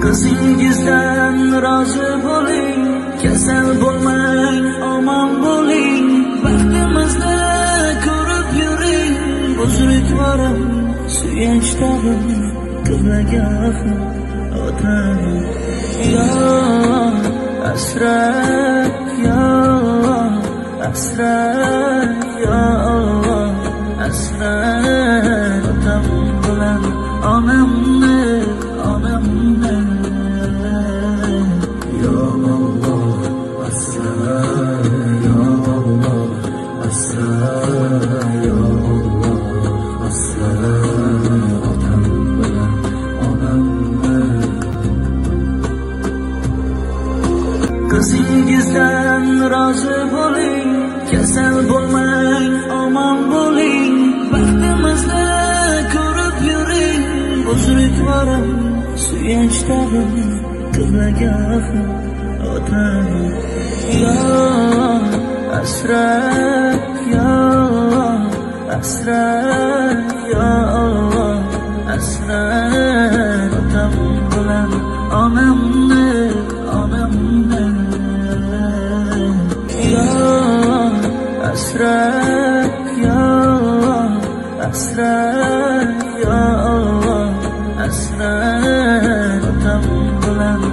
Qizingizdan rozi bo'ling, kasal bo'lmang, omon bo'ling, baxtimizni ko'rib yuring. Buzrukvorim, suyanchtarim, qiblagahim, otam. Ya asrat, ya asrat, ya Allah, asrat. Otam bilan onamni, onamni. Ya Allah, asrat, ya Allah, asrat, ya Allah, asrat. Otam bilan onamni. Qizingizdan rozi bo'ling, kasal bo'lmang, omon bo'ling, baxtimizni ko'rib yuring. Buzrukvorim, suyanchtarim, qiblagahim, otam. Ya asrat, ya asrat, ya Allah, asrat. Otam bilan onamni, onamni. Ya asrat, ya asrat, ya Allah, asrat. Otam bilan